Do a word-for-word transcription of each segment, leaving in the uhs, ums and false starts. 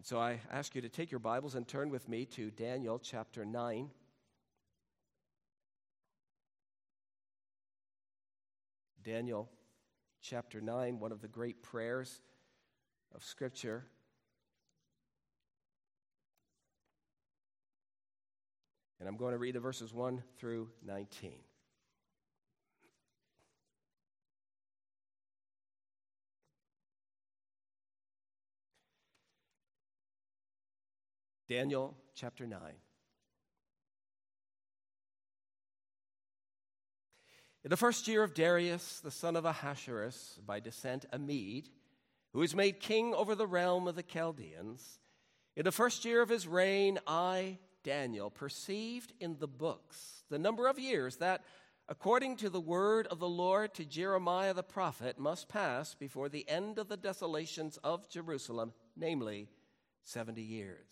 So I ask you to take your Bibles and turn with me to Daniel chapter nine. Daniel chapter nine, one of the great prayers of Scripture. And I'm going to read the verses one through nineteen. Daniel chapter nine. In the first year of Darius, the son of Ahasuerus, by descent a Mede, who was made king over the realm of the Chaldeans, in the first year of his reign, I, Daniel, perceived in the books the number of years that, according to the word of the Lord to Jeremiah the prophet, must pass before the end of the desolations of Jerusalem, namely seventy years.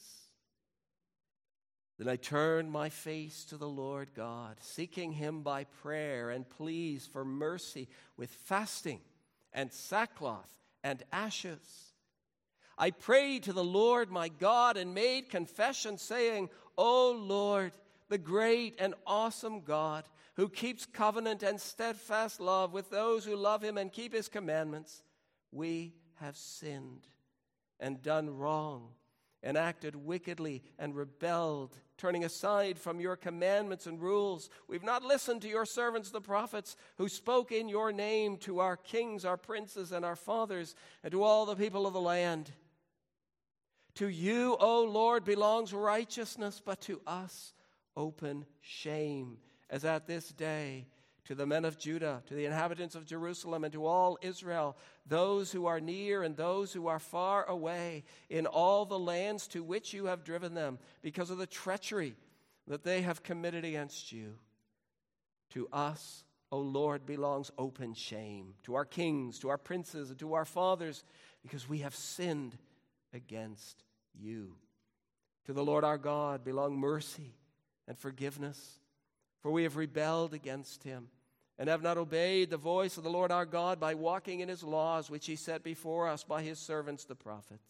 Then I turned my face to the Lord God, seeking him by prayer and pleas for mercy with fasting and sackcloth and ashes. I prayed to the Lord my God and made confession, saying, O Lord, the great and awesome God, who keeps covenant and steadfast love with those who love him and keep his commandments, we have sinned and done wrong and acted wickedly and rebelled, turning aside from your commandments and rules. We've not listened to your servants, the prophets, who spoke in your name to our kings, our princes, and our fathers, and to all the people of the land. To you, O Lord, belongs righteousness, but to us open shame, as at this day, to the men of Judah, to the inhabitants of Jerusalem, and to all Israel, those who are near and those who are far away, in all the lands to which you have driven them, because of the treachery that they have committed against you. To us, O Lord, belongs open shame, to our kings, to our princes, and to our fathers, because we have sinned against you. To the Lord our God belong mercy and forgiveness, for we have rebelled against him, and have not obeyed the voice of the Lord our God by walking in his laws, which he set before us by his servants the prophets.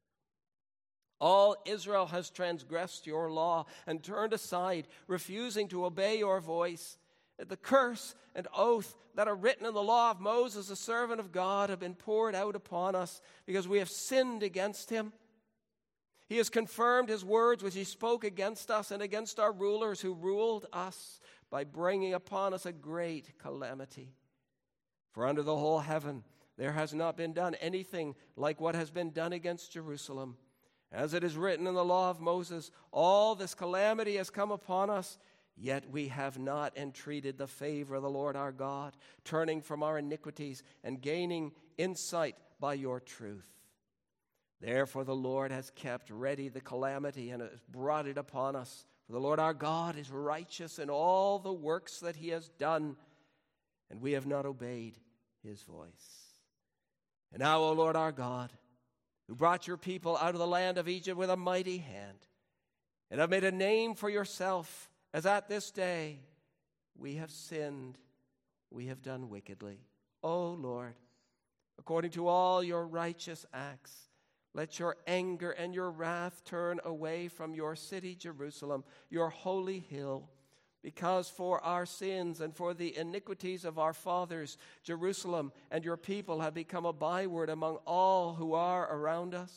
All Israel has transgressed your law and turned aside, refusing to obey your voice. The curse and oath that are written in the law of Moses, the servant of God, have been poured out upon us because we have sinned against him. He has confirmed his words which he spoke against us and against our rulers who ruled us, by bringing upon us a great calamity. For under the whole heaven there has not been done anything like what has been done against Jerusalem. As it is written in the law of Moses, all this calamity has come upon us, yet we have not entreated the favor of the Lord our God, turning from our iniquities and gaining insight by your truth. Therefore the Lord has kept ready the calamity and has brought it upon us. For the Lord our God is righteous in all the works that he has done, and we have not obeyed his voice. And now, O Lord our God, who brought your people out of the land of Egypt with a mighty hand, and have made a name for yourself, as at this day we have sinned, we have done wickedly. O Lord, according to all your righteous acts, let your anger and your wrath turn away from your city, Jerusalem, your holy hill, because for our sins and for the iniquities of our fathers, Jerusalem and your people have become a byword among all who are around us.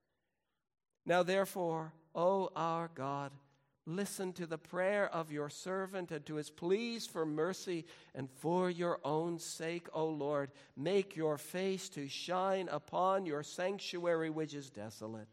Now therefore, O our God, listen to the prayer of your servant and to his pleas for mercy, and for your own sake, O Lord, make your face to shine upon your sanctuary which is desolate.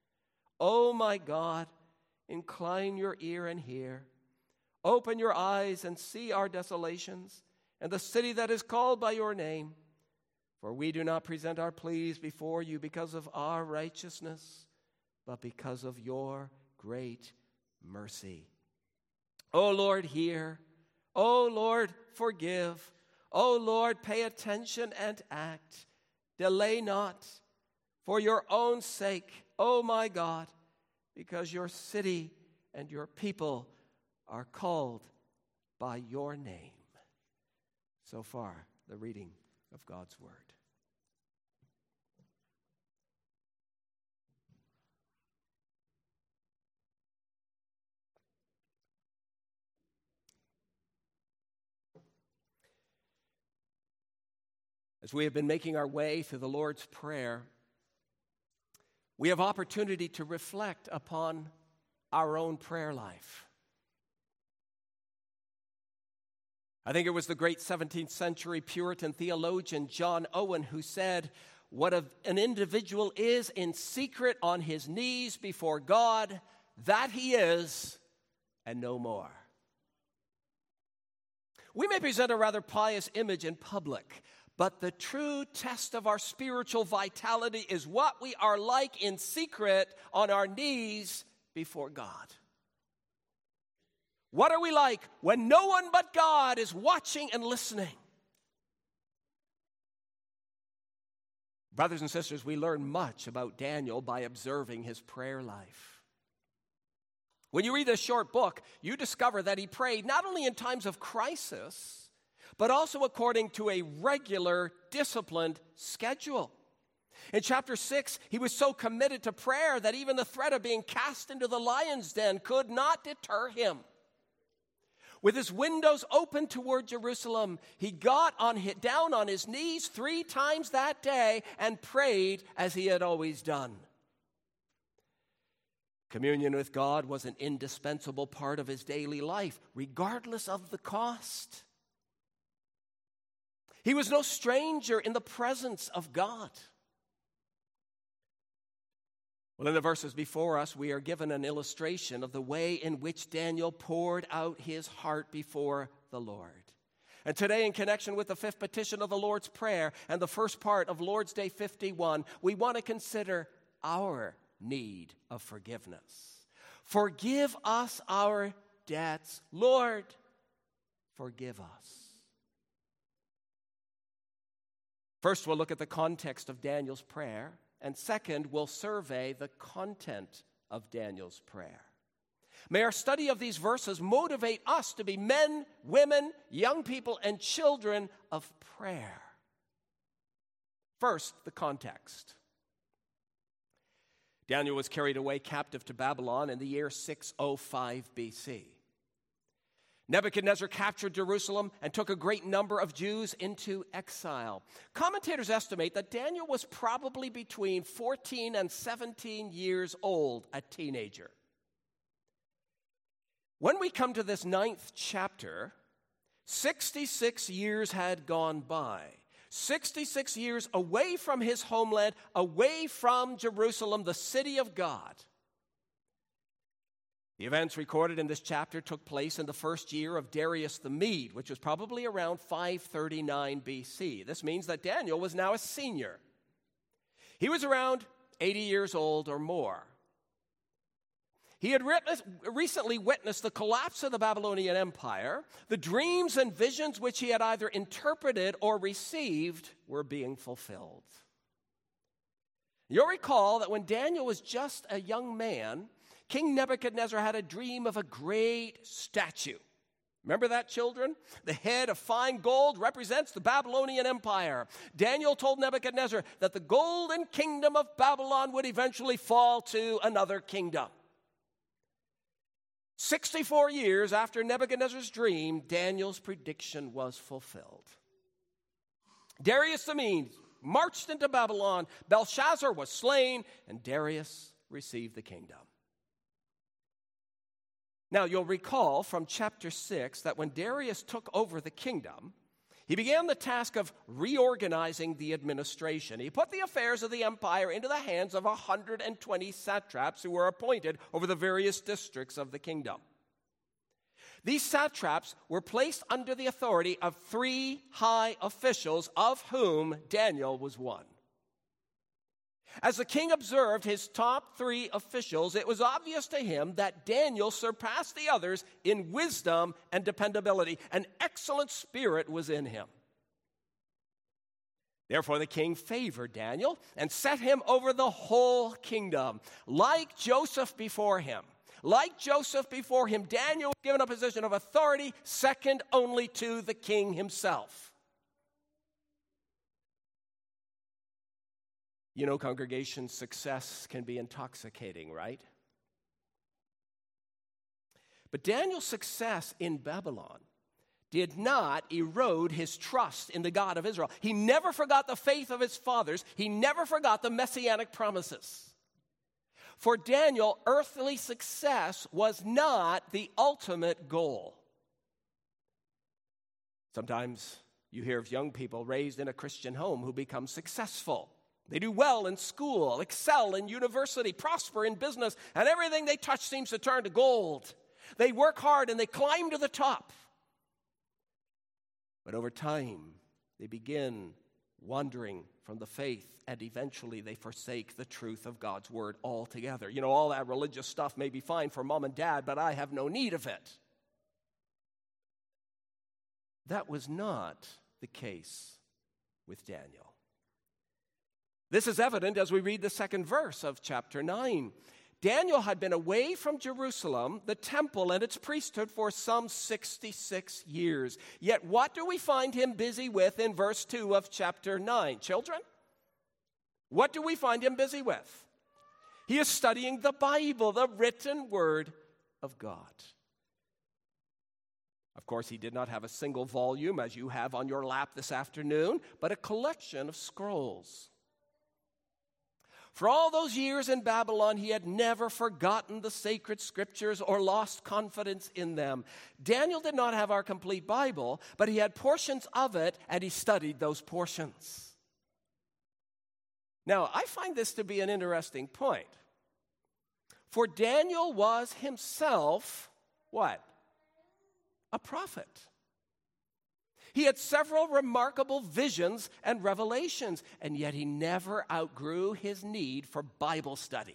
O my God, incline your ear and hear. Open your eyes and see our desolations and the city that is called by your name. For we do not present our pleas before you because of our righteousness, but because of your great mercy. O Lord, hear. O Lord, forgive. O Lord, pay attention and act. Delay not, for your own sake, O my God, because your city and your people are called by your name. So far, the reading of God's word. As we have been making our way through the Lord's Prayer, we have opportunity to reflect upon our own prayer life. I think it was the great seventeenth century Puritan theologian John Owen who said, "What an individual is in secret on his knees before God, that he is, and no more." We may present a rather pious image in public, but the true test of our spiritual vitality is what we are like in secret on our knees before God. What are we like when no one but God is watching and listening? Brothers and sisters, we learn much about Daniel by observing his prayer life. When you read this short book, you discover that he prayed not only in times of crisis, but also according to a regular, disciplined schedule. In chapter six, he was so committed to prayer that even the threat of being cast into the lion's den could not deter him. With his windows open toward Jerusalem, he got on down on his knees three times that day and prayed as he had always done. Communion with God was an indispensable part of his daily life, regardless of the cost. He was no stranger in the presence of God. Well, in the verses before us, we are given an illustration of the way in which Daniel poured out his heart before the Lord. And today, in connection with the fifth petition of the Lord's Prayer and the first part of Lord's Day fifty-one, we want to consider our need of forgiveness. Forgive us our debts. Lord, forgive us. First, we'll look at the context of Daniel's prayer. And second, we'll survey the content of Daniel's prayer. May our study of these verses motivate us to be men, women, young people, and children of prayer. First, the context. Daniel was carried away captive to Babylon in the year six oh five B C. Nebuchadnezzar captured Jerusalem and took a great number of Jews into exile. Commentators estimate that Daniel was probably between fourteen and seventeen years old, a teenager. When we come to this ninth chapter, sixty-six years had gone by. sixty-six years away from his homeland, away from Jerusalem, the city of God. The events recorded in this chapter took place in the first year of Darius the Mede, which was probably around five thirty-nine B C. This means that Daniel was now a senior. He was around eighty years old or more. He had recently witnessed the collapse of the Babylonian Empire. The dreams and visions which he had either interpreted or received were being fulfilled. You'll recall that when Daniel was just a young man, King Nebuchadnezzar had a dream of a great statue. Remember that, children? The head of fine gold represents the Babylonian Empire. Daniel told Nebuchadnezzar that the golden kingdom of Babylon would eventually fall to another kingdom. sixty-four years after Nebuchadnezzar's dream, Daniel's prediction was fulfilled. Darius the Mede marched into Babylon. Belshazzar was slain, and Darius received the kingdom. Now, you'll recall from chapter six that when Darius took over the kingdom, he began the task of reorganizing the administration. He put the affairs of the empire into the hands of one hundred twenty satraps who were appointed over the various districts of the kingdom. These satraps were placed under the authority of three high officials, of whom Daniel was one. As the king observed his top three officials, it was obvious to him that Daniel surpassed the others in wisdom and dependability. An excellent spirit was in him. Therefore, the king favored Daniel and set him over the whole kingdom. Like Joseph before him, like Joseph before him, Daniel was given a position of authority second only to the king himself. You know, congregation, success can be intoxicating, right? But Daniel's success in Babylon did not erode his trust in the God of Israel. He never forgot the faith of his fathers. He never forgot the messianic promises. For Daniel, earthly success was not the ultimate goal. Sometimes you hear of young people raised in a Christian home who become successful. They do well in school, excel in university, prosper in business, and everything they touch seems to turn to gold. They work hard and they climb to the top. But over time, they begin wandering from the faith, and eventually they forsake the truth of God's word altogether. You know, all that religious stuff may be fine for mom and dad, but I have no need of it. That was not the case with Daniel. This is evident as we read the second verse of chapter nine. Daniel had been away from Jerusalem, the temple, and its priesthood for some sixty-six years. Yet what do we find him busy with in verse two of chapter nine? Children? What do we find him busy with? He is studying the Bible, the written word of God. Of course, he did not have a single volume, as you have on your lap this afternoon, but a collection of scrolls. For all those years in Babylon, he had never forgotten the sacred scriptures or lost confidence in them. Daniel did not have our complete Bible, but he had portions of it, and he studied those portions. Now, I find this to be an interesting point. For Daniel was himself, what? A prophet. He had several remarkable visions and revelations, and yet he never outgrew his need for Bible study.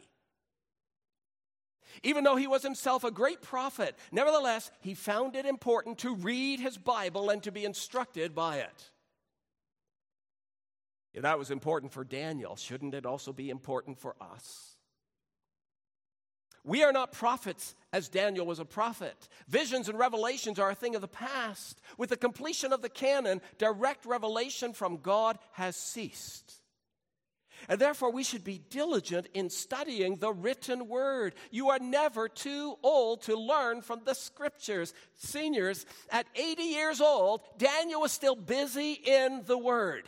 Even though he was himself a great prophet, nevertheless, he found it important to read his Bible and to be instructed by it. If that was important for Daniel, shouldn't it also be important for us? We are not prophets as Daniel was a prophet. Visions and revelations are a thing of the past. With the completion of the canon, direct revelation from God has ceased. And therefore, we should be diligent in studying the written word. You are never too old to learn from the scriptures. Seniors, at eighty years old, Daniel was still busy in the word.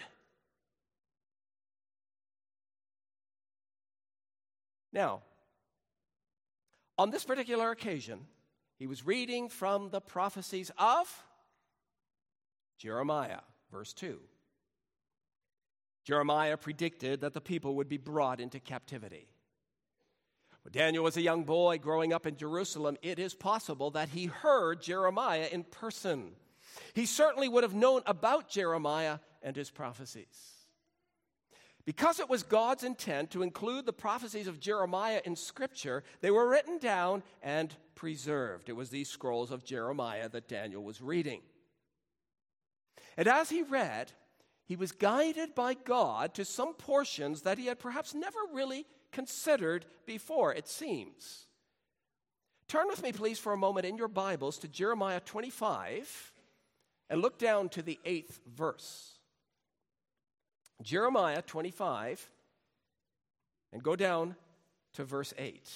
Now, on this particular occasion, he was reading from the prophecies of Jeremiah, verse two. Jeremiah predicted that the people would be brought into captivity. When Daniel was a young boy growing up in Jerusalem, it is possible that he heard Jeremiah in person. He certainly would have known about Jeremiah and his prophecies. Because it was God's intent to include the prophecies of Jeremiah in Scripture, they were written down and preserved. It was these scrolls of Jeremiah that Daniel was reading. And as he read, he was guided by God to some portions that he had perhaps never really considered before, it seems. Turn with me, please, for a moment in your Bibles to Jeremiah twenty-five and look down to the eighth verse. Jeremiah twenty-five, and go down to verse eight.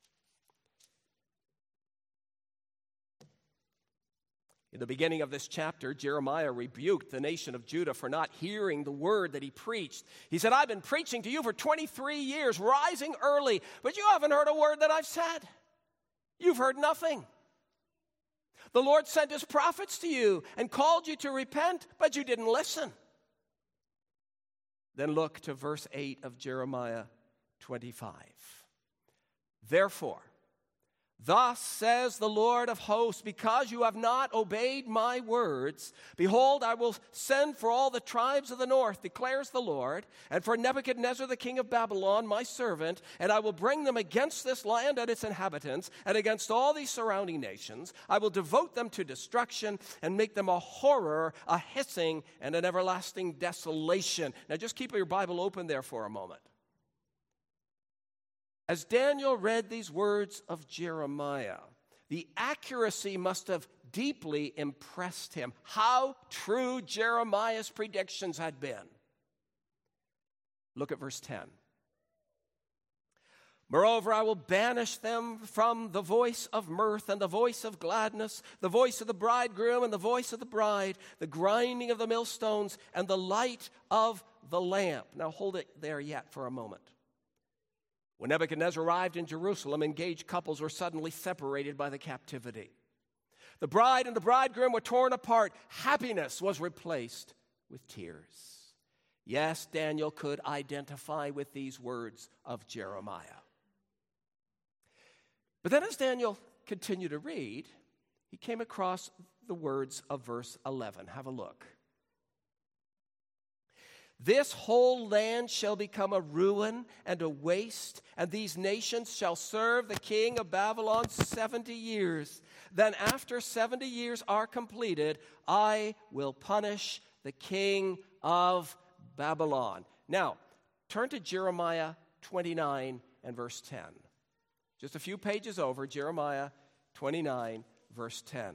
In the beginning of this chapter, Jeremiah rebuked the nation of Judah for not hearing the word that he preached. He said, I've been preaching to you for twenty-three years, rising early, but you haven't heard a word that I've said. You've heard nothing. The Lord sent his prophets to you and called you to repent, but you didn't listen. Then look to verse eight of Jeremiah twenty-five. Therefore, thus says the Lord of hosts, because you have not obeyed my words, behold, I will send for all the tribes of the north, declares the Lord, and for Nebuchadnezzar the king of Babylon, my servant, and I will bring them against this land and its inhabitants, and against all these surrounding nations. I will devote them to destruction and make them a horror, a hissing, and an everlasting desolation. Now just keep your Bible open there for a moment. As Daniel read these words of Jeremiah, the accuracy must have deeply impressed him. How true Jeremiah's predictions had been. Look at verse ten. Moreover, I will banish them from the voice of mirth and the voice of gladness, the voice of the bridegroom and the voice of the bride, the grinding of the millstones and the light of the lamp. Now hold it there yet for a moment. When Nebuchadnezzar arrived in Jerusalem, engaged couples were suddenly separated by the captivity. The bride and the bridegroom were torn apart. Happiness was replaced with tears. Yes, Daniel could identify with these words of Jeremiah. But then as Daniel continued to read, he came across the words of verse eleven. Have a look. This whole land shall become a ruin and a waste, and these nations shall serve the king of Babylon seventy years. Then after seventy years are completed, I will punish the king of Babylon. Now, turn to Jeremiah twenty-nine and verse ten. Just a few pages over, Jeremiah twenty-nine, verse ten.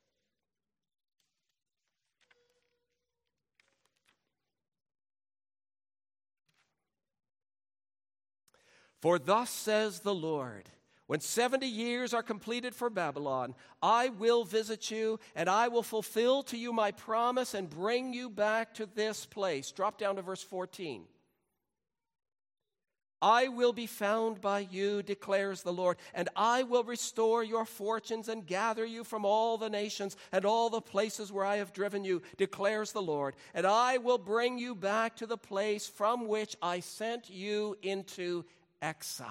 For thus says the Lord, when seventy years are completed for Babylon, I will visit you, and I will fulfill to you my promise and bring you back to this place. Drop down to verse fourteen. I will be found by you, declares the Lord, and I will restore your fortunes and gather you from all the nations and all the places where I have driven you, declares the Lord. And I will bring you back to the place from which I sent you into exile.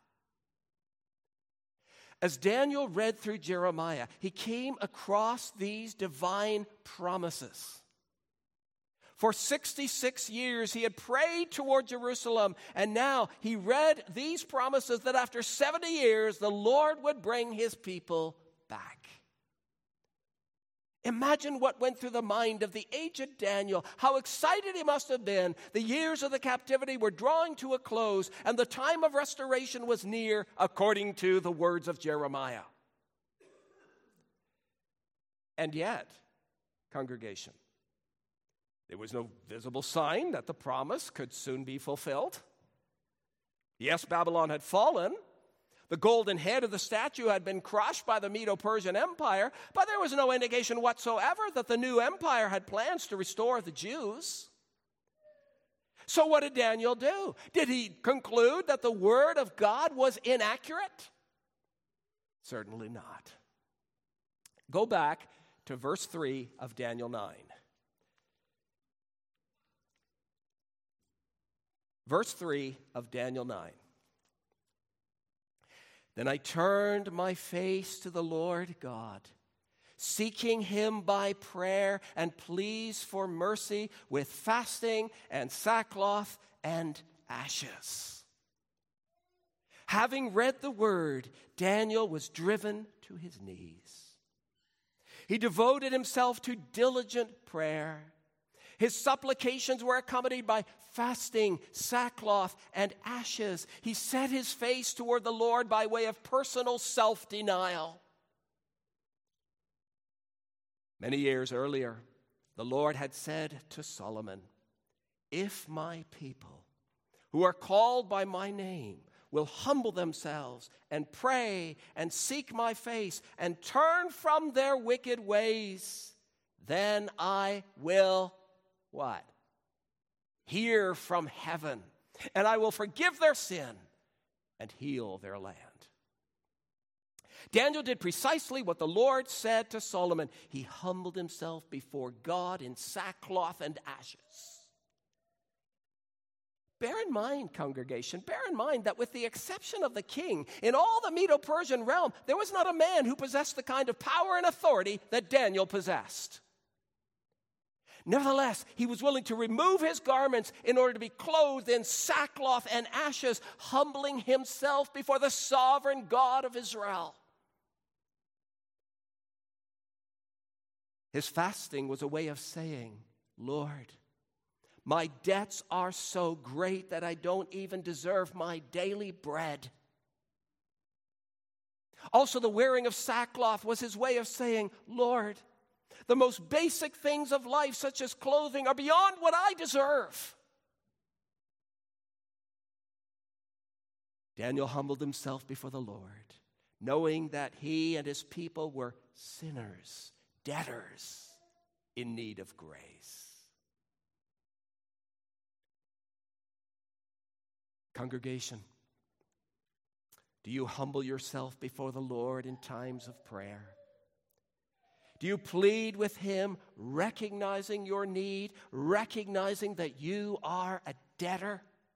As Daniel read through Jeremiah, he came across these divine promises. For sixty-six years, he had prayed toward Jerusalem, and now he read these promises that after seventy years, the Lord would bring his people back. Imagine what went through the mind of the aged Daniel, how excited he must have been. The years of the captivity were drawing to a close, and the time of restoration was near, according to the words of Jeremiah. And yet, congregation, there was no visible sign that the promise could soon be fulfilled. Yes, Babylon had fallen. The golden head of the statue had been crushed by the Medo-Persian Empire, but there was no indication whatsoever that the new empire had plans to restore the Jews. So what did Daniel do? Did he conclude that the word of God was inaccurate? Certainly not. Go back to verse three of Daniel nine. Verse three of Daniel nine. Then I turned my face to the Lord God, seeking him by prayer and pleas for mercy with fasting and sackcloth and ashes. Having read the word, Daniel was driven to his knees. He devoted himself to diligent prayer. His supplications were accompanied by fasting, sackcloth, and ashes. He set his face toward the Lord by way of personal self-denial. Many years earlier, the Lord had said to Solomon, "If my people, who are called by my name, will humble themselves and pray and seek my face and turn from their wicked ways, then I will," what? "hear from heaven, and I will forgive their sin and heal their land." Daniel did precisely what the Lord said to Solomon. He humbled himself before God in sackcloth and ashes. Bear in mind, congregation, bear in mind that with the exception of the king, in all the Medo-Persian realm, there was not a man who possessed the kind of power and authority that Daniel possessed. Nevertheless, he was willing to remove his garments in order to be clothed in sackcloth and ashes, humbling himself before the sovereign God of Israel. His fasting was a way of saying, "Lord, my debts are so great that I don't even deserve my daily bread." Also, the wearing of sackcloth was his way of saying, "Lord, the most basic things of life, such as clothing, are beyond what I deserve." Daniel humbled himself before the Lord, knowing that he and his people were sinners, debtors in need of grace. Congregation, do you humble yourself before the Lord in times of prayer? Do you plead with him, recognizing your need, recognizing that you are a debtor?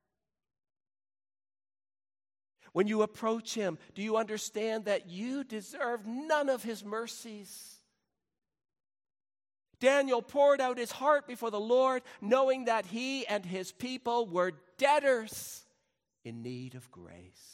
When you approach him, do you understand that you deserve none of his mercies? Daniel poured out his heart before the Lord, knowing that he and his people were debtors in need of grace.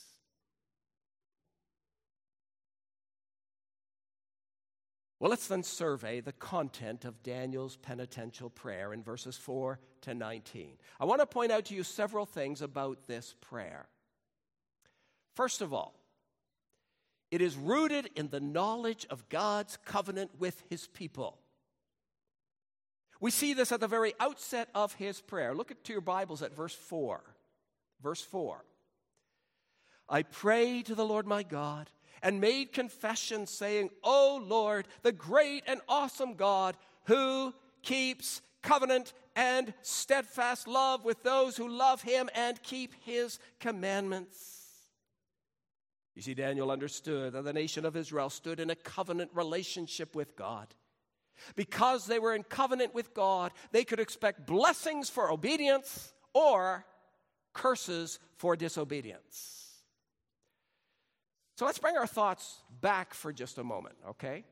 Well, let's then survey the content of Daniel's penitential prayer in verses four to nineteen. I want to point out to you several things about this prayer. First of all, it is rooted in the knowledge of God's covenant with his people. We see this at the very outset of his prayer. Look at to your Bibles at verse four. Verse four. I prayed to the Lord my God and made confession, saying, O Lord, the great and awesome God, who keeps covenant and steadfast love with those who love him and keep his commandments. You see, Daniel understood that the nation of Israel stood in a covenant relationship with God. Because they were in covenant with God, they could expect blessings for obedience or curses for disobedience. So let's bring our thoughts back for just a moment, okay?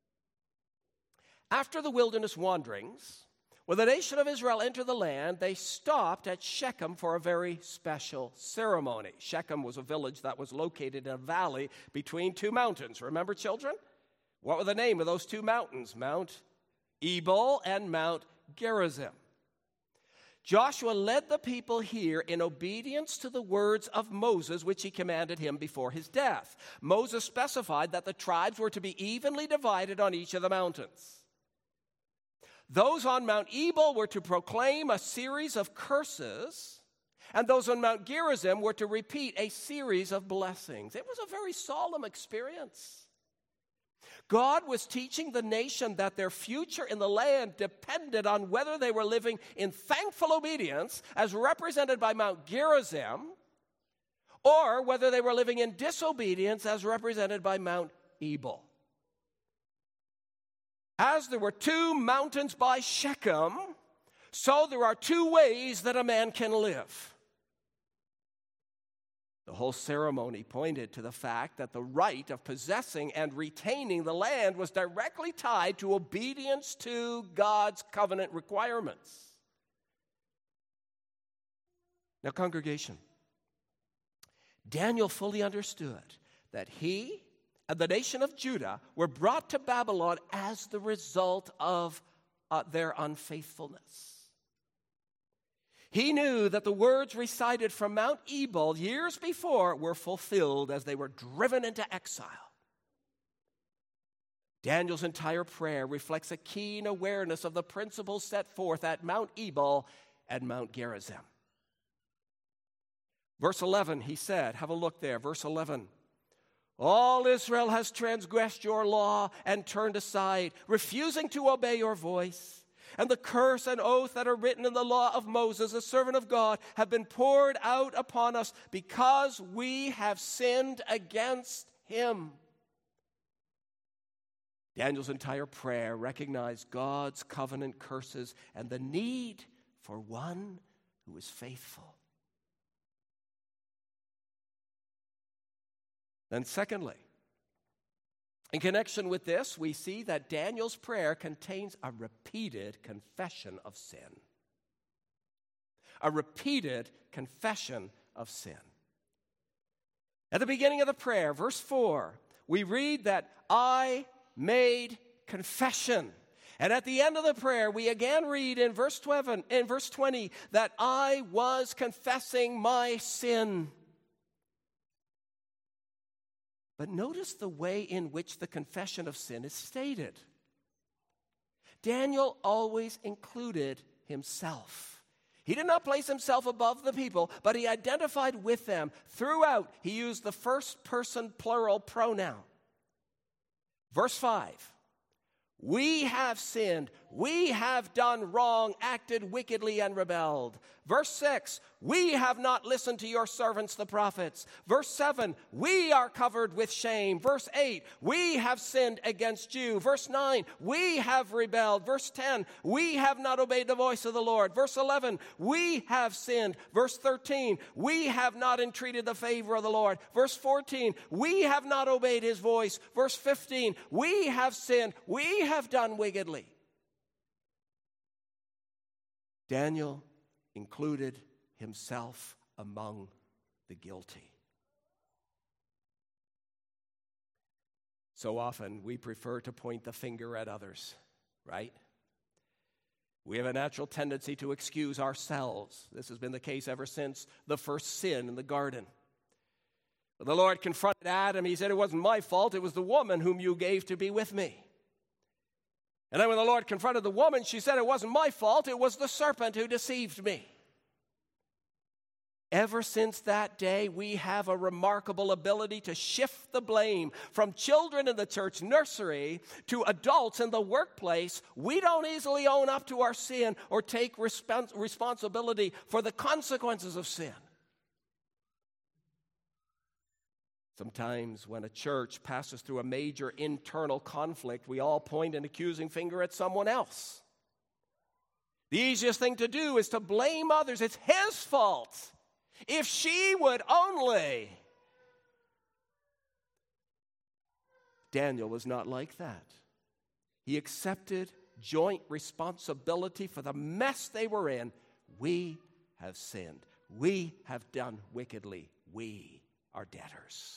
After the wilderness wanderings, when the nation of Israel entered the land, they stopped at Shechem for a very special ceremony. Shechem was a village that was located in a valley between two mountains. Remember, children? What were the name of those two mountains? Mount Ebal and Mount Gerizim. Joshua led the people here in obedience to the words of Moses, which he commanded him before his death. Moses specified that the tribes were to be evenly divided on each of the mountains. Those on Mount Ebal were to proclaim a series of curses, and those on Mount Gerizim were to repeat a series of blessings. It was a very solemn experience. God was teaching the nation that their future in the land depended on whether they were living in thankful obedience, as represented by Mount Gerizim, or whether they were living in disobedience, as represented by Mount Ebal. As there were two mountains by Shechem, so there are two ways that a man can live. The whole ceremony pointed to the fact that the right of possessing and retaining the land was directly tied to obedience to God's covenant requirements. Now, congregation, Daniel fully understood that he and the nation of Judah were brought to Babylon as the result of uh, their unfaithfulness. He knew that the words recited from Mount Ebal years before were fulfilled as they were driven into exile. Daniel's entire prayer reflects a keen awareness of the principles set forth at Mount Ebal and Mount Gerizim. Verse eleven, he said, have a look there, verse eleven. All Israel has transgressed your law and turned aside, refusing to obey your voice. And the curse and oath that are written in the law of Moses, the servant of God, have been poured out upon us because we have sinned against him. Daniel's entire prayer recognized God's covenant curses and the need for one who is faithful. Then secondly, in connection with this, we see that Daniel's prayer contains a repeated confession of sin. A repeated confession of sin. At the beginning of the prayer, verse four, we read that I made confession. And at the end of the prayer, we again read in verse twenty, in verse twenty that I was confessing my sin. But notice the way in which the confession of sin is stated. Daniel always included himself. He did not place himself above the people, but he identified with them. Throughout, he used the first person plural pronoun. Verse five. We have sinned, we have done wrong, acted wickedly, and rebelled. Verse six, we have not listened to your servants the prophets. Verse seven, we are covered with shame. Verse eight, we have sinned against you. Verse nine, we have rebelled. Verse ten, we have not obeyed the voice of the Lord. Verse eleven, we have sinned. Verse thirteen, we have not entreated the favor of the Lord. Verse fourteen, we have not obeyed his voice. Verse fifteen, we have sinned, we have done wickedly. Daniel included himself among the guilty. So often we prefer to point the finger at others, right? We have a natural tendency to excuse ourselves. This has been the case ever since the first sin in the garden. The Lord confronted Adam. He said, it wasn't my fault. It was the woman whom you gave to be with me. And then when the Lord confronted the woman, she said, it wasn't my fault. It was the serpent who deceived me. Ever since that day, we have a remarkable ability to shift the blame from children in the church nursery to adults in the workplace. We don't easily own up to our sin or take respons- responsibility for the consequences of sin. Sometimes when a church passes through a major internal conflict, we all point an accusing finger at someone else. The easiest thing to do is to blame others. It's his fault. If she would only. Daniel was not like that. He accepted joint responsibility for the mess they were in. We have sinned. We have done wickedly. We are debtors.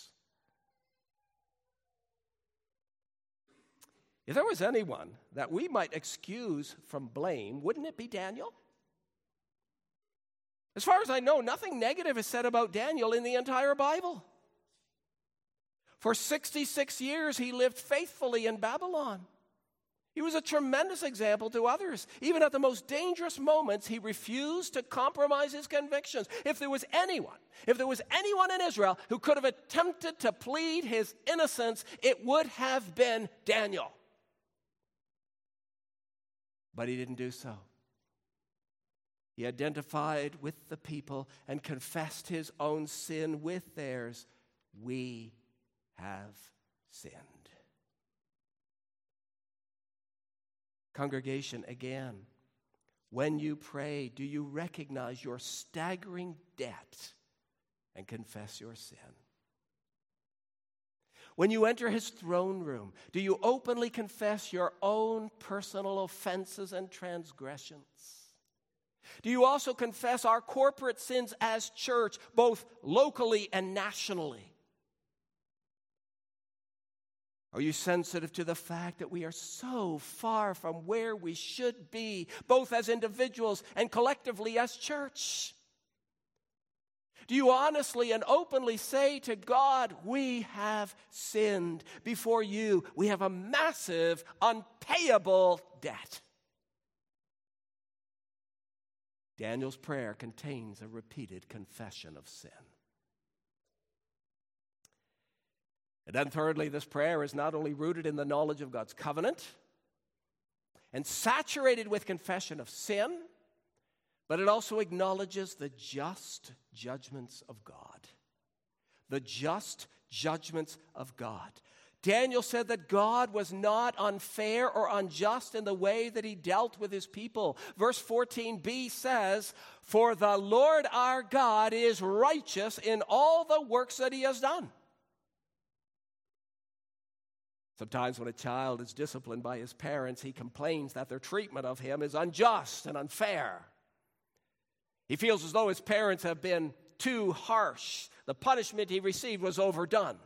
If there was anyone that we might excuse from blame, wouldn't it be Daniel? As far as I know, nothing negative is said about Daniel in the entire Bible. For sixty-six years, he lived faithfully in Babylon. He was a tremendous example to others. Even at the most dangerous moments, he refused to compromise his convictions. If there was anyone, if there was anyone in Israel who could have attempted to plead his innocence, it would have been Daniel. But he didn't do so. He identified with the people and confessed his own sin with theirs. We have sinned. Congregation, again, when you pray, do you recognize your staggering debt and confess your sin? When you enter his throne room, do you openly confess your own personal offenses and transgressions? Do you also confess our corporate sins as church, both locally and nationally? Are you sensitive to the fact that we are so far from where we should be, both as individuals and collectively as church? Do you honestly and openly say to God, we have sinned before you? We have a massive, unpayable debt. Daniel's prayer contains a repeated confession of sin. And then thirdly, this prayer is not only rooted in the knowledge of God's covenant and saturated with confession of sin, but it also acknowledges the just judgments of God. The just judgments of God. Daniel said that God was not unfair or unjust in the way that he dealt with his people. Verse fourteen b says, "For the Lord our God is righteous in all the works that he has done." Sometimes when a child is disciplined by his parents, he complains that their treatment of him is unjust and unfair. He feels as though his parents have been too harsh. The punishment he received was overdone.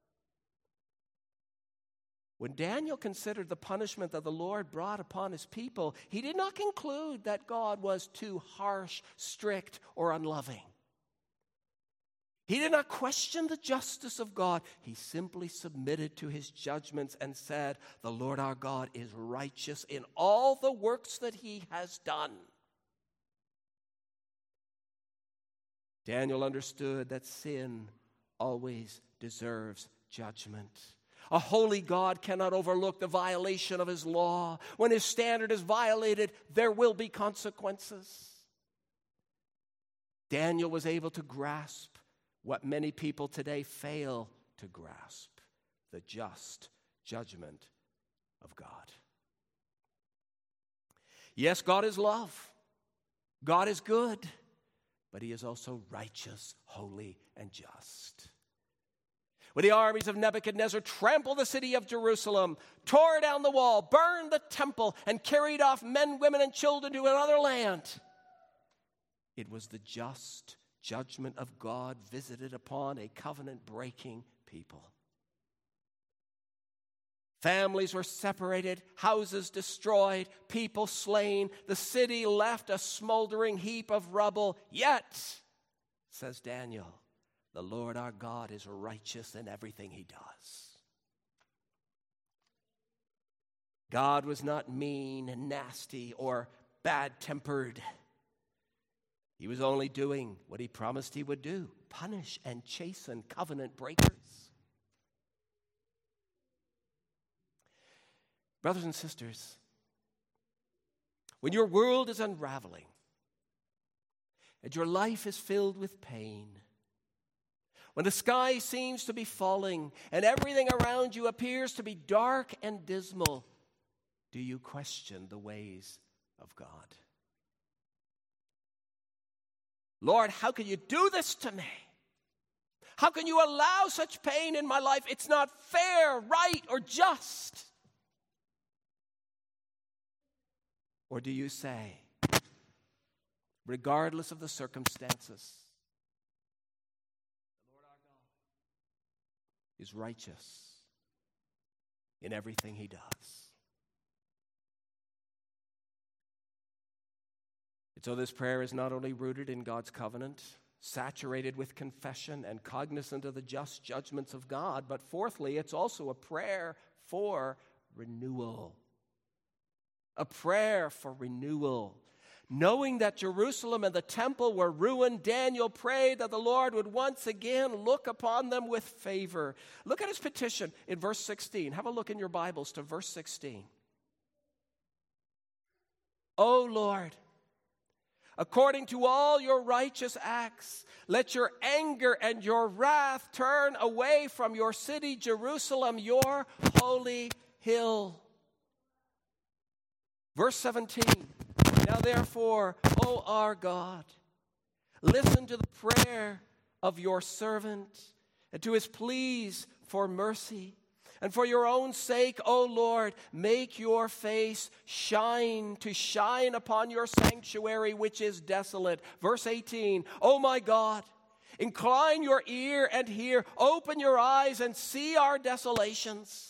When Daniel considered the punishment that the Lord brought upon his people, he did not conclude that God was too harsh, strict, or unloving. He did not question the justice of God. He simply submitted to his judgments and said, "The Lord our God is righteous in all the works that he has done." Daniel understood that sin always deserves judgment. A holy God cannot overlook the violation of his law. When his standard is violated, there will be consequences. Daniel was able to grasp what many people today fail to grasp: the just judgment of God. Yes, God is love. God is good. But he is also righteous, holy, and just. When the armies of Nebuchadnezzar trampled the city of Jerusalem, tore down the wall, burned the temple, and carried off men, women, and children to another land, it was the just judgment of God visited upon a covenant-breaking people. Families were separated, houses destroyed, people slain, the city left a smoldering heap of rubble. Yet, says Daniel, the Lord our God is righteous in everything he does. God was not mean and nasty or bad-tempered. He was only doing what he promised he would do: punish and chasten covenant breakers. Brothers and sisters, when your world is unraveling and your life is filled with pain, when the sky seems to be falling and everything around you appears to be dark and dismal, do you question the ways of God? Lord, how can you do this to me? How can you allow such pain in my life? It's not fair, right, or just. Or do you say, regardless of the circumstances, the Lord our God is righteous in everything he does? And so this prayer is not only rooted in God's covenant, saturated with confession and cognizant of the just judgments of God, but fourthly, it's also a prayer for renewal. A prayer for renewal. Knowing that Jerusalem and the temple were ruined, Daniel prayed that the Lord would once again look upon them with favor. Look at his petition in verse sixteen. Have a look in your Bibles to verse sixteen. O Lord, according to all your righteous acts, let your anger and your wrath turn away from your city, Jerusalem, your holy hill. Verse seventeen, now therefore, O our God, listen to the prayer of your servant and to his pleas for mercy. And for your own sake, O Lord, make your face shine, to shine upon your sanctuary which is desolate. Verse eighteen, O my God, incline your ear and hear, open your eyes and see our desolations.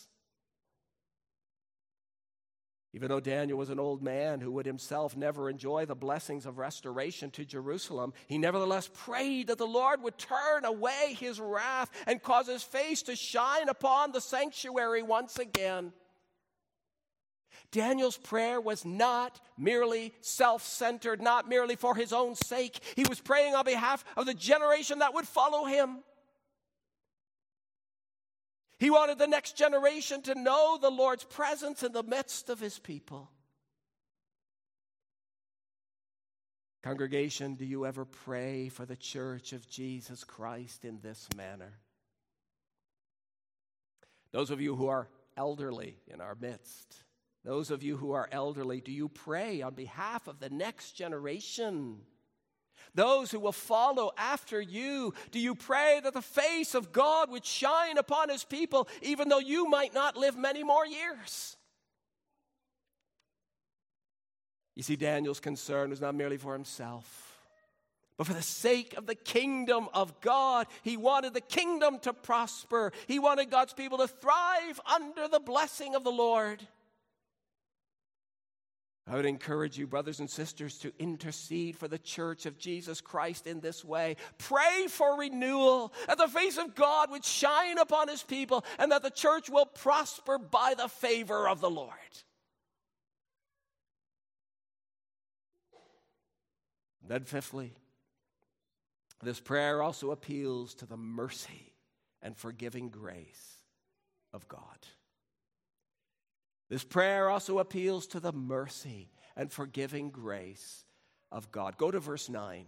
Even though Daniel was an old man who would himself never enjoy the blessings of restoration to Jerusalem, he nevertheless prayed that the Lord would turn away his wrath and cause his face to shine upon the sanctuary once again. Daniel's prayer was not merely self-centered, not merely for his own sake. He was praying on behalf of the generation that would follow him. He wanted the next generation to know the Lord's presence in the midst of his people. Congregation, do you ever pray for the church of Jesus Christ in this manner? Those of you who are elderly in our midst, those of you who are elderly, do you pray on behalf of the next generation? Those who will follow after you, do you pray that the face of God would shine upon his people, even though you might not live many more years? You see, Daniel's concern was not merely for himself, but for the sake of the kingdom of God. He wanted the kingdom to prosper. He wanted God's people to thrive under the blessing of the Lord. I would encourage you, brothers and sisters, to intercede for the church of Jesus Christ in this way. Pray for renewal, that the face of God would shine upon his people, and that the church will prosper by the favor of the Lord. Then fifthly, This prayer also appeals to the mercy and forgiving grace of God. This prayer also appeals to the mercy and forgiving grace of God. Go to verse nine.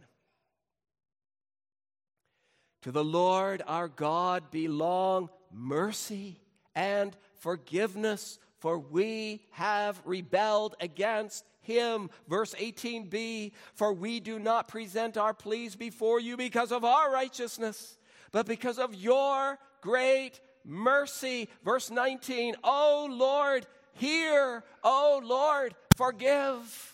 To the Lord our God belong mercy and forgiveness, for we have rebelled against him. Verse eighteen b, for we do not present our pleas before you because of our righteousness, but because of your great mercy. Verse nineteen, O Lord, hear, O Lord, forgive.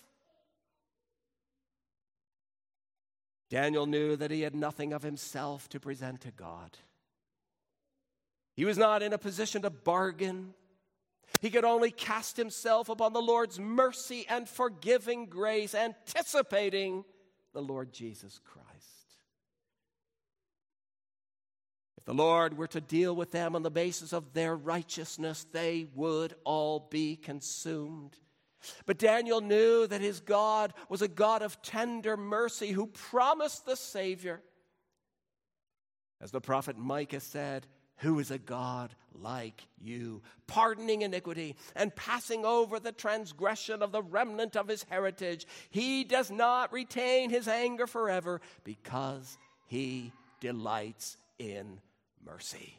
Daniel knew that he had nothing of himself to present to God. He was not in a position to bargain. He could only cast himself upon the Lord's mercy and forgiving grace, anticipating the Lord Jesus Christ. If the Lord were to deal with them on the basis of their righteousness, they would all be consumed. But Daniel knew that his God was a God of tender mercy who promised the Savior. As the prophet Micah said, who is a God like you, pardoning iniquity and passing over the transgression of the remnant of his heritage. He does not retain his anger forever because he delights in mercy.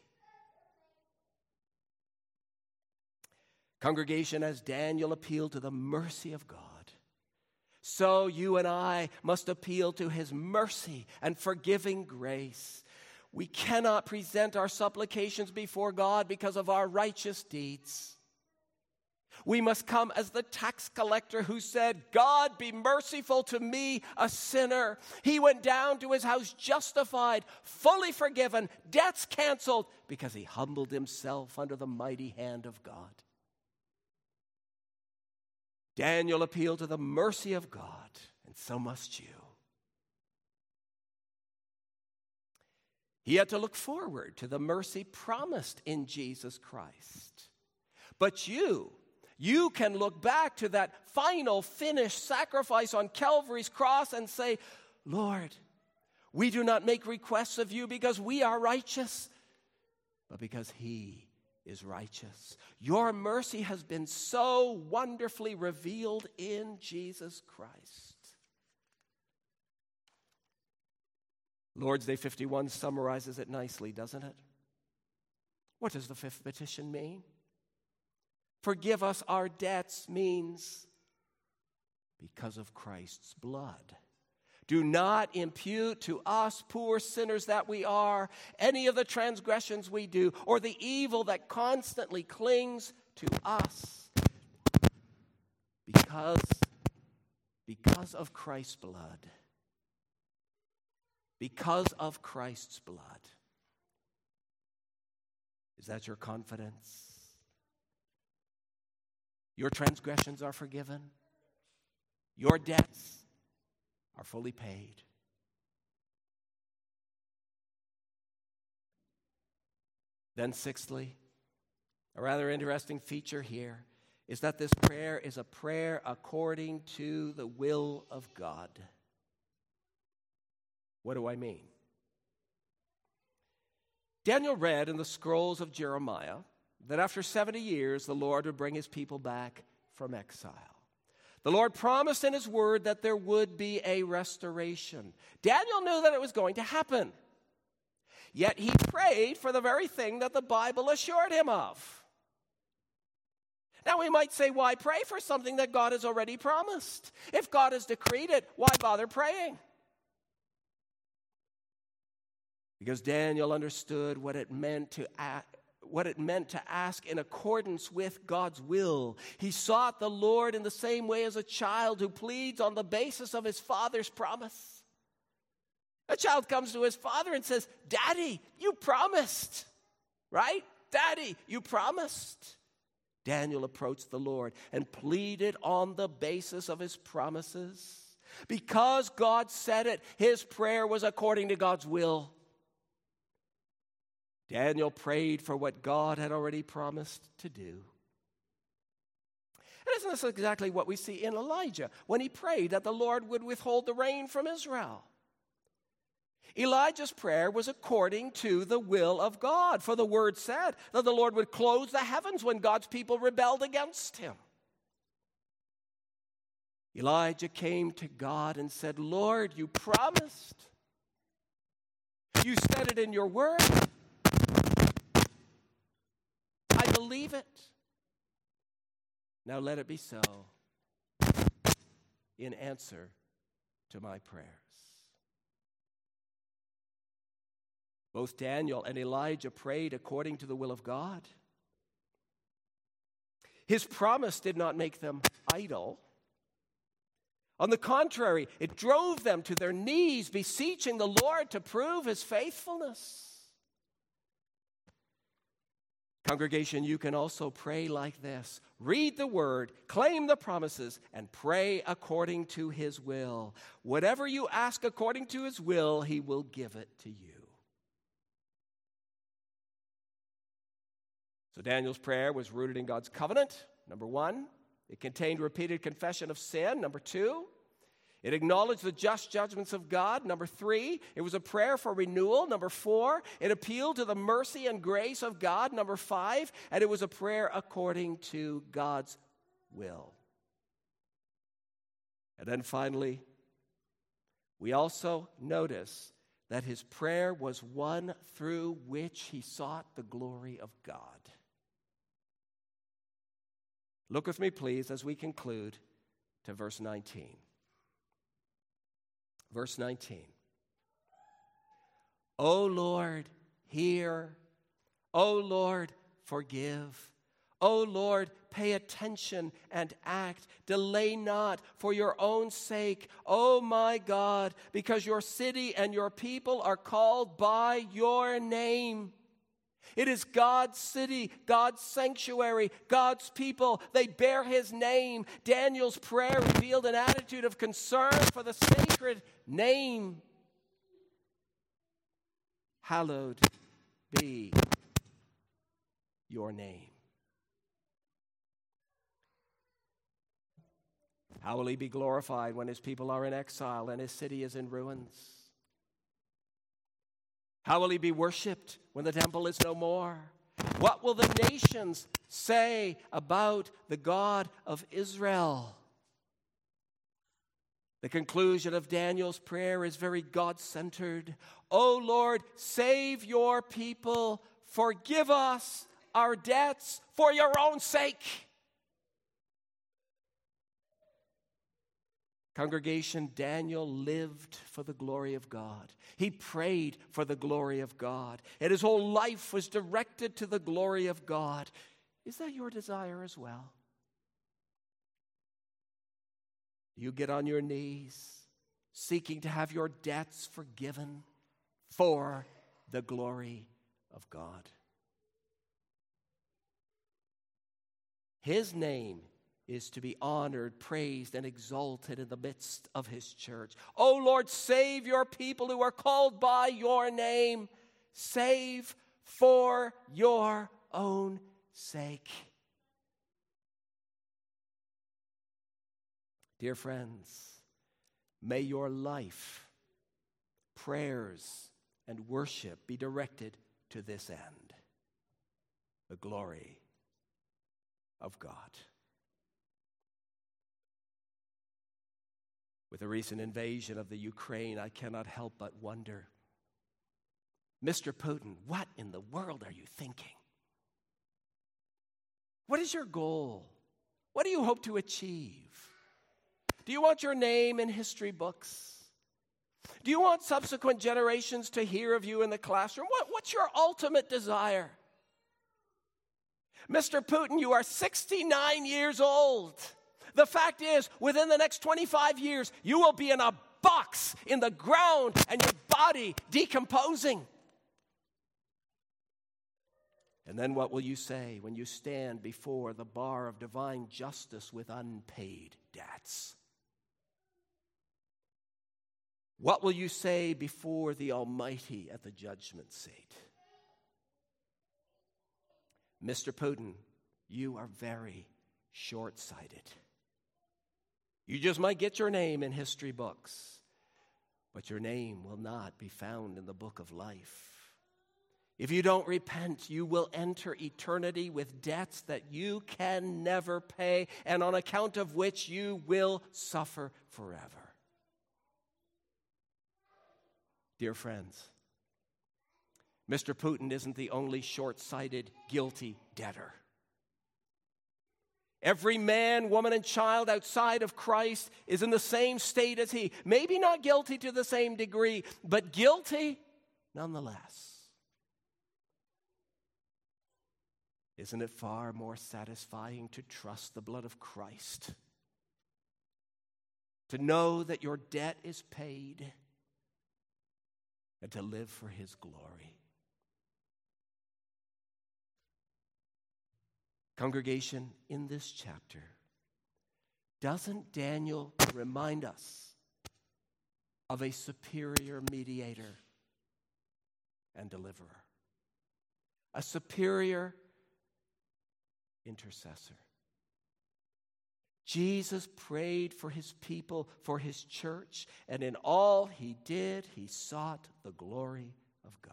Congregation, as Daniel appealed to the mercy of God, so you and I must appeal to his mercy and forgiving grace. We cannot present our supplications before God because of our righteous deeds. We must come as the tax collector who said, God, be merciful to me, a sinner. He went down to his house justified, fully forgiven, debts canceled, because he humbled himself under the mighty hand of God. Daniel appealed to the mercy of God, and so must you. He had to look forward to the mercy promised in Jesus Christ. But you, you can look back to that final finished sacrifice on Calvary's cross and say, Lord, we do not make requests of you because we are righteous, but because he is righteous. Your mercy has been so wonderfully revealed in Jesus Christ. Lord's Day fifty-one summarizes it nicely, doesn't it? What does the fifth petition mean? Forgive us our debts means because of Christ's blood. Do not impute to us, poor sinners that we are, any of the transgressions we do or the evil that constantly clings to us. Because, because of Christ's blood. Because of Christ's blood. Is that your confidence? Your transgressions are forgiven. Your debts are fully paid. Then sixthly, a rather interesting feature here is that this prayer is a prayer according to the will of God. What do I mean? Daniel read in the scrolls of Jeremiah that after seventy years the Lord would bring his people back from exile. The Lord promised in his word that there would be a restoration. Daniel knew that it was going to happen. Yet he prayed for the very thing that the Bible assured him of. Now we might say, why pray for something that God has already promised? If God has decreed it, why bother praying? Because Daniel understood what it meant to act. What it meant to ask in accordance with God's will. He sought the Lord in the same way as a child who pleads on the basis of his father's promise. A child comes to his father and says, Daddy, you promised, right? Daddy, you promised. Daniel approached the Lord and pleaded on the basis of his promises. Because God said it, his prayer was according to God's will. Daniel prayed for what God had already promised to do. And isn't this exactly what we see in Elijah when he prayed that the Lord would withhold the rain from Israel? Elijah's prayer was according to the will of God, for the word said that the Lord would close the heavens when God's people rebelled against him. Elijah came to God and said, Lord, you promised. You said it in your word. I believe it. Now let it be so in answer to my prayers. Both Daniel and Elijah prayed according to the will of God. His promise did not make them idle. On the contrary, it drove them to their knees, beseeching the Lord to prove his faithfulness. Congregation, you can also pray like this. Read the word, claim the promises, and pray according to his will. Whatever you ask according to his will, he will give it to you. So Daniel's prayer was rooted in God's covenant, number one. It contained repeated confession of sin, number two. It acknowledged the just judgments of God, number three. It was a prayer for renewal, number four. It appealed to the mercy and grace of God, number five. And it was a prayer according to God's will. And then finally, we also notice that his prayer was one through which he sought the glory of God. Look with me, please, as we conclude to verse nineteen. Verse nineteen. O Lord, hear. O Lord, forgive. O Lord, pay attention and act. Delay not for your own sake, O my God, because your city and your people are called by your name. It is God's city, God's sanctuary, God's people. They bear his name. Daniel's prayer revealed an attitude of concern for the sacred name. Hallowed be your name. How will he be glorified when his people are in exile and his city is in ruins? How will he be worshipped when the temple is no more? What will the nations say about the God of Israel? The conclusion of Daniel's prayer is very God-centered. O Lord, save your people. Forgive us our debts for your own sake. Congregation, Daniel lived for the glory of God. He prayed for the glory of God. And his whole life was directed to the glory of God. Is that your desire as well? You get on your knees, seeking to have your debts forgiven for the glory of God. His name is to be honored, praised, and exalted in the midst of his church. O Lord, save your people who are called by your name. Save for your own sake. Dear friends, may your life, prayers, and worship be directed to this end, the glory of God. With the recent invasion of the Ukraine, I cannot help but wonder, Mister Putin, what in the world are you thinking? What is your goal? What do you hope to achieve? Do you want your name in history books? Do you want subsequent generations to hear of you in the classroom? What, what's your ultimate desire? Mister Putin, you are sixty-nine years old. The fact is, within the next twenty-five years, you will be in a box in the ground and your body decomposing. And then what will you say when you stand before the bar of divine justice with unpaid debts? What will you say before the Almighty at the judgment seat? Mister Putin, you are very short-sighted. You just might get your name in history books. but your name will not be found in the book of life. If you don't repent, you will enter eternity with debts that you can never pay, and on account of which you will suffer forever. Dear friends, Mister Putin isn't the only short-sighted, guilty debtor. Every man, woman, and child outside of Christ is in the same state as he. Maybe not guilty to the same degree, but guilty nonetheless. Isn't it far more satisfying to trust the blood of Christ? To know that your debt is paid and to live for his glory. Congregation, in this chapter, doesn't Daniel remind us of a superior mediator and deliverer? A superior intercessor. Jesus prayed for his people, for his church, and in all he did, he sought the glory of God.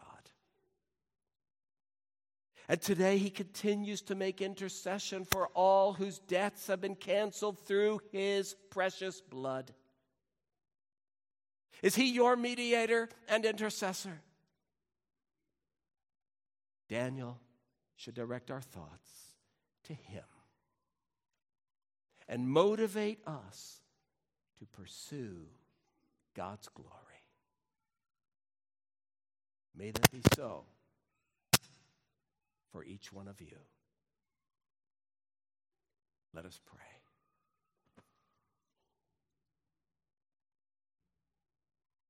And today he continues to make intercession for all whose debts have been canceled through his precious blood. Is he your mediator and intercessor? Daniel should direct our thoughts to him and motivate us to pursue God's glory. May that be so for each one of you. Let us pray.